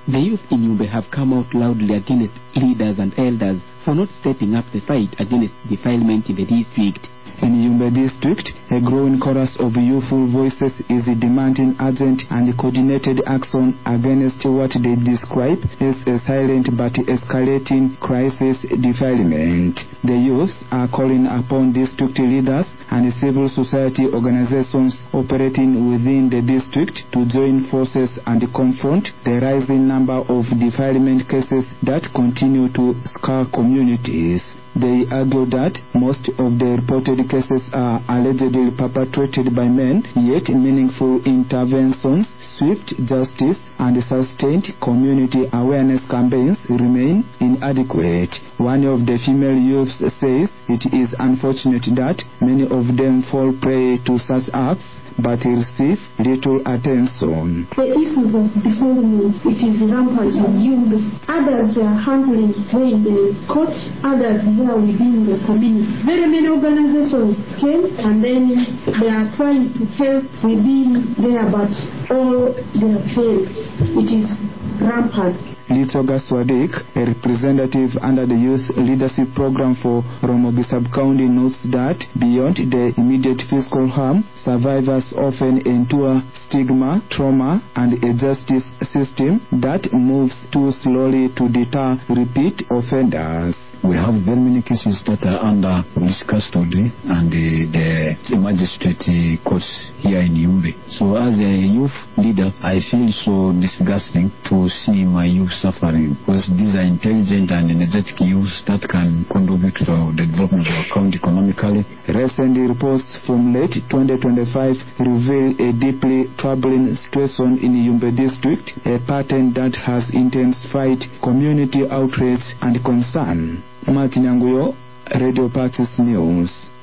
The youth in Yumbe have come out loudly against leaders and elders for not stepping up the fight against defilement in the district. In Yumbe district, a growing chorus of youthful voices is demanding urgent and coordinated action against what they describe as a silent but escalating crisis defilement. The youths are calling upon district leaders and civil society organizations operating within the district to join forces and confront the rising number of defilement cases that continue to scar communities. They argue that most of the reported cases are allegedly perpetrated by men, yet meaningful interventions, swift justice, and sustained community awareness campaigns remain inadequate. One of the female youths says it is unfortunate that many of them fall prey to such acts but receive little attention. The issues of defilement, it is rampant in Yumbe. Others are handling in the court, others here within the community. Very many organizations came and then they are trying to help within there, but all they have failed. It is rampant. Litoga Swadik, a representative under the Youth Leadership Program for Ramogi Sub-County, notes that beyond the immediate physical harm, survivors often endure stigma, trauma, and a justice system that moves too slowly to deter repeat offenders. We have very many cases that are under police custody and the magistrate courts here in Yumbe. So as a youth leader, I feel so disgusting to see my youth suffering, because these are intelligent and energetic youth that can contribute to the development of our county economically. Recent reports from late 2025 reveal a deeply troubling situation in Yumbe district, a pattern that has intensified community outrage and concern. Martin Anguyo, Radio Parties News.